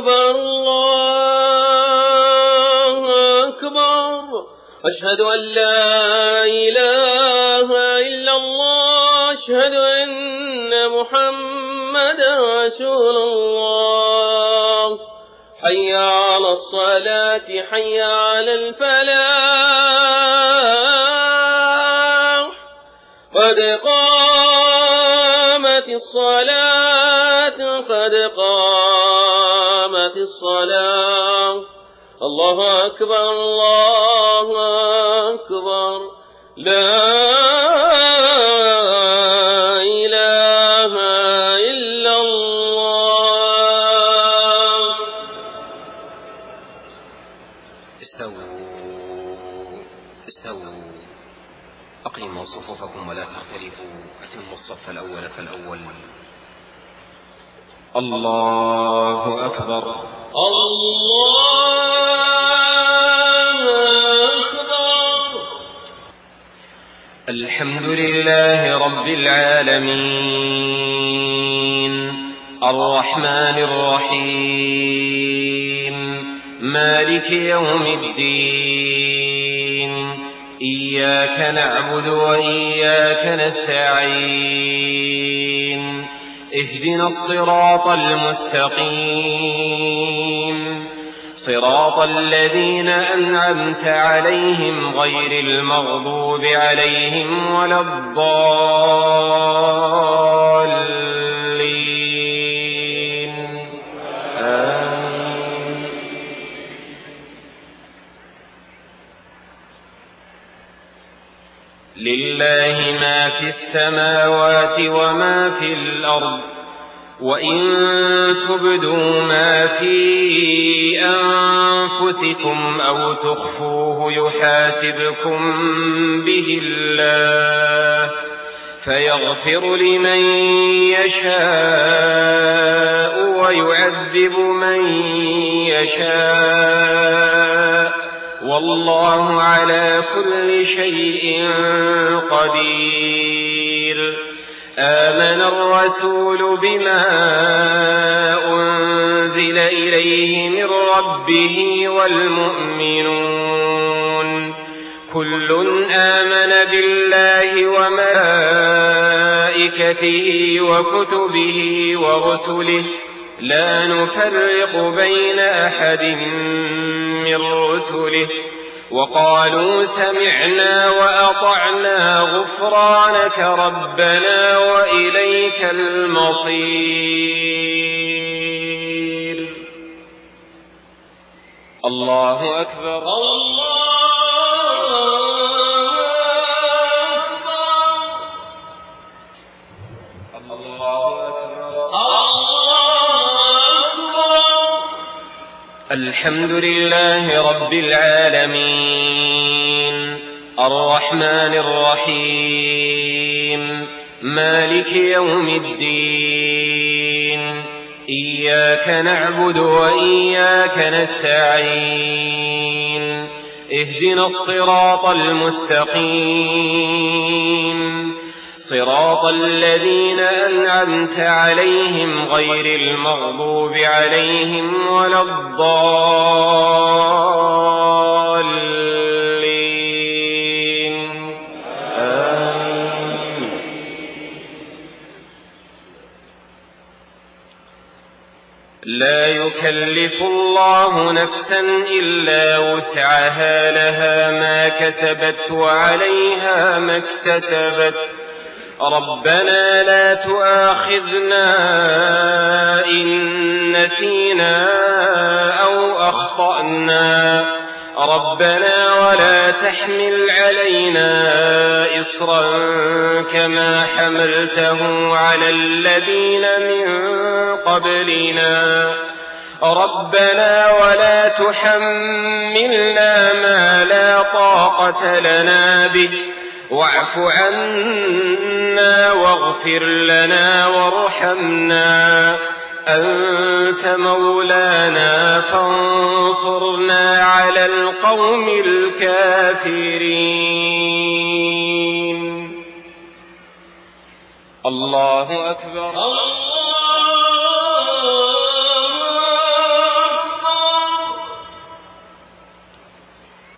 أكبر الله أكبر أشهد أن لا إله إلا الله أشهد أن محمدا رسول الله حي على الصلاة حي على الفلاح قد قامت الصلاة قد قامت الصلاة الله أكبر الله أكبر لا إله إلا الله. استووا أقيموا صفوفكم ولا تختلفوا أتموا الصف الأول فالأول. الله أكبر الله أكبر. الحمد لله رب العالمين الرحمن الرحيم مالك يوم الدين إياك نعبد وإياك نستعين اهدنا الصراط المستقيم صراط الذين أنعمت عليهم غير المغضوب عليهم ولا الضالين آمين. لله ما في السماوات وما في الأرض وإن تبدوا ما في أنفسكم أو تخفوه يحاسبكم به الله فيغفر لمن يشاء ويعذب من يشاء والله على كل شيء قدير. آمن الرسول بما أنزل إليه من ربه والمؤمنون كل آمن بالله وملائكته وكتبه ورسله لا نفرق بين أحد من رسله وقالوا سمعنا وأطعنا غفرانك ربنا وإليك المصير. الله أكبر الله أكبر الحمد لله رب العالمين الرحمن الرحيم مالك يوم الدين إياك نعبد وإياك نستعين اهدنا الصراط المستقيم صراط الذين أنعمت عليهم غير المغضوب عليهم ولا الضالين آمين. لا يكلف الله نفسا إلا وسعها لها ما كسبت وعليها ما اكتسبت ربنا لا تؤاخذنا إن نسينا أو أخطأنا ربنا ولا تحمل علينا إصرا كما حملته على الذين من قبلنا ربنا ولا تحملنا ما لا طاقة لنا به واعف عنا واغفر لنا وارحمنا أنت مولانا فانصرنا على القوم الكافرين. الله أكبر